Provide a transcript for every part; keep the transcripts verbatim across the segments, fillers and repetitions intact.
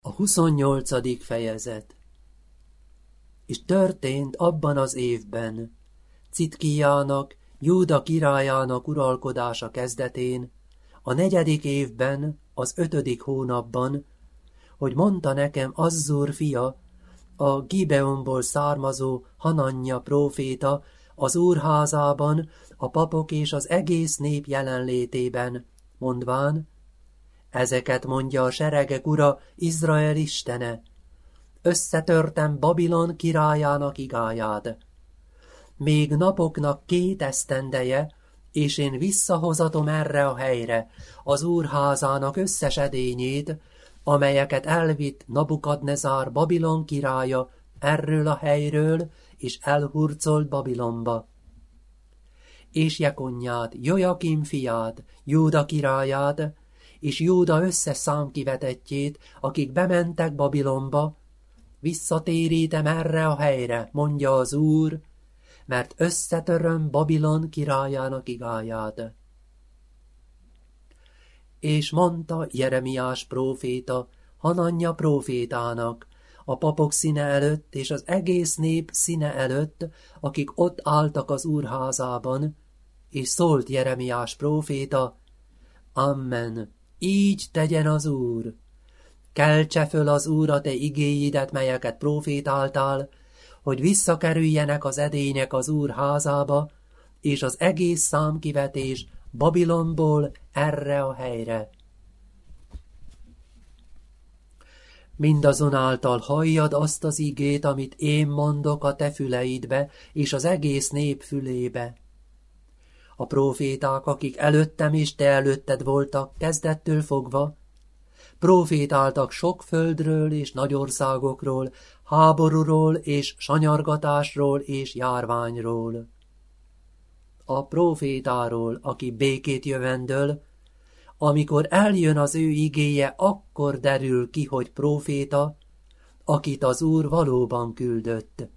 A huszonnyolcadik fejezet. És történt abban az évben, Citkíjának, Júda királyának uralkodása kezdetén, a negyedik évben, az ötödik hónapban, hogy mondta nekem Azzur fia, a Gibeonból származó Hananja próféta, az úrházában, a papok és az egész nép jelenlétében, mondván: ezeket mondja a seregek ura, Izrael istene: összetörtem Babilon királyának igáját. Még napoknak két esztendeje, és én visszahozatom erre a helyre az úrházának összes edényét, amelyeket elvitt Nabukadnezár Babilon királya erről a helyről, és elhurcolt Babilonba. És Jekonnyát, Jojakim fiát, Júda királyát, és Júda összes számkivetettjét, akik bementek Babilonba, visszatérítem erre a helyre, mondja az Úr, mert összetöröm Babilon királyának igáját. És mondta Jeremiás próféta Hananja prófétának, a papok színe előtt és az egész nép színe előtt, akik ott álltak az úrházában, és szólt Jeremiás próféta: Amen, így tegyen az Úr. Keltse föl az Úr a te igéidet, melyeket prófétáltál, hogy visszakerüljenek az edények az Úr házába, és az egész számkivetés Babilonból erre a helyre. Mindazonáltal halljad azt az igét, amit én mondok a te füleidbe, és az egész nép fülébe. A próféták, akik előttem és te előtted voltak, kezdettől fogva, prófétáltak sok földről és nagy országokról, háborúról és sanyargatásról és járványról. A prófétáról, aki békét jövendöl, amikor eljön az ő igéje, akkor derül ki, hogy próféta, akit az Úr valóban küldött.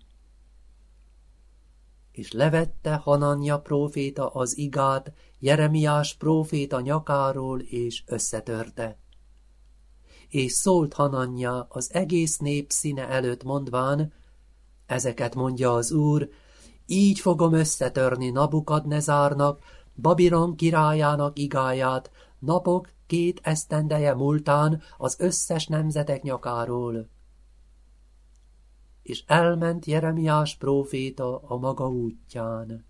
És levette Hananja próféta az igát Jeremiás próféta nyakáról, és összetörte. És szólt Hananja az egész nép színe előtt, mondván: ezeket mondja az Úr, így fogom összetörni Nabukadnezárnak, Babilon királyának igáját, napok két esztendeje múltán az összes nemzetek nyakáról. És elment Jeremiás próféta a maga útján.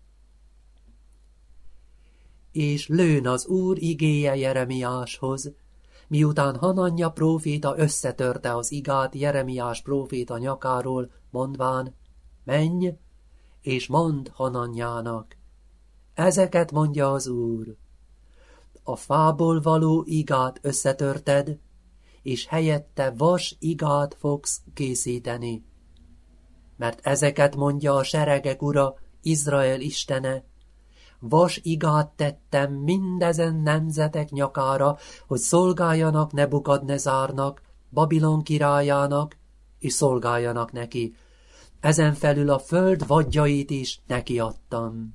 És lőn az Úr igéje Jeremiáshoz, miután Hananja próféta összetörte az igát Jeremiás próféta nyakáról, mondván: menj, és mondd Hananjának: ezeket mondja az Úr. A fából való igát összetörted, és helyette vas igát fogsz készíteni. Mert ezeket mondja a seregek ura, Izrael istene: vas igát tettem mindezen nemzetek nyakára, hogy szolgáljanak Nebukadnezárnak, Babilon királyának, és szolgáljanak neki. Ezen felül a föld vadjait is neki adtam.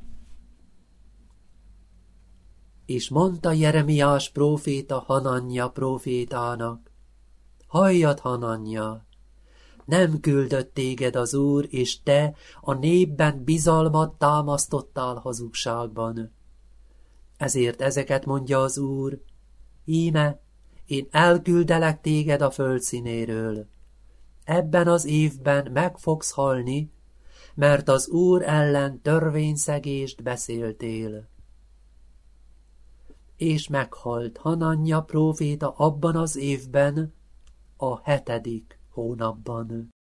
És mondta Jeremiás próféta Hananja prófétának: halljad, Hananja! Nem küldött téged az Úr, és te a népben bizalmat támasztottál hazugságban. Ezért ezeket mondja az Úr: íme, én elküldelek téged a föld színéről. Ebben az évben meg fogsz halni, mert az Úr ellen törvényszegést beszéltél. És meghalt Hananja próféta abban az évben, a hetedik hónapban.